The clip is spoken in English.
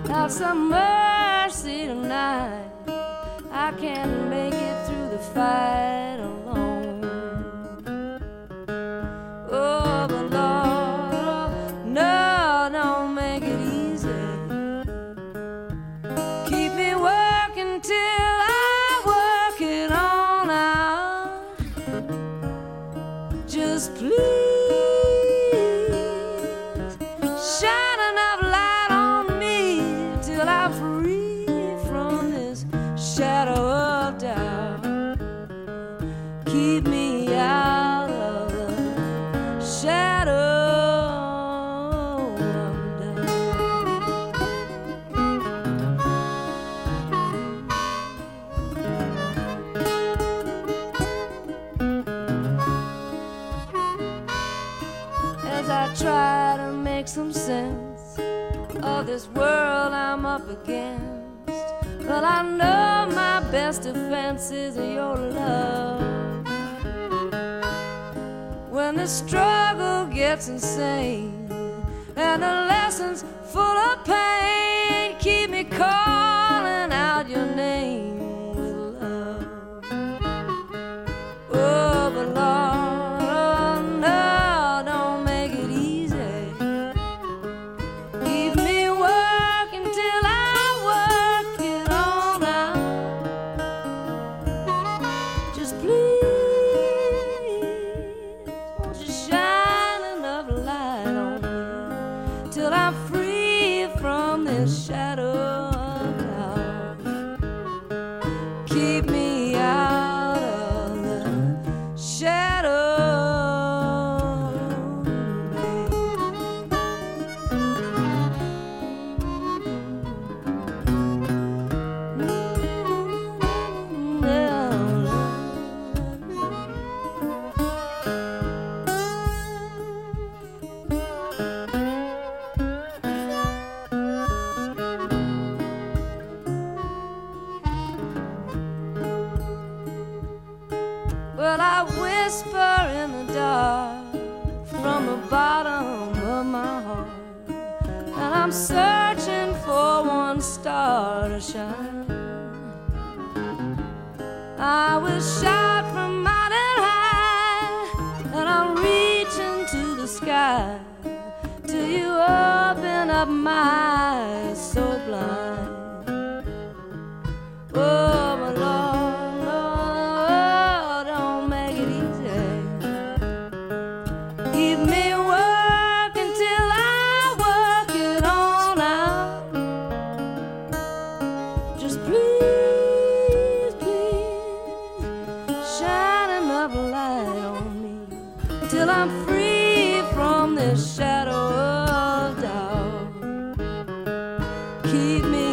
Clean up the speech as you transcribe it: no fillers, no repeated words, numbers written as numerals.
Have some mercy tonight. I can't make it through the fight alone. Oh, but Lord, no, don't make it easy. Keep me working till I work it on out. Just please shine enough light on me till I'm free from this shadow of doubt. Keep me out of the shadow of doubt. As I try to make some sense of this world I'm up against, well, I know my best defense is your love. When the struggle gets insane and the lessons full of pain, keep me calling out your name with love. Oh, but Lord, oh, no, don't make it easy. Keep me working till I work it on out. Just please, won't you shine enough light on me till I'm free from this shadow of doubt. Keep me out of the shadow. Well, I whisper in the dark from the bottom of my heart, and I'm searching for one star to shine. I will shout from mountain high, and I'm reaching to the sky till you open up my eyes so blind. Oh, my Lord, Lord, don't make it easy. Keep me working till I work it on out. Just please, please, shine enough light on me till I'm free from this shadow of doubt. Keep me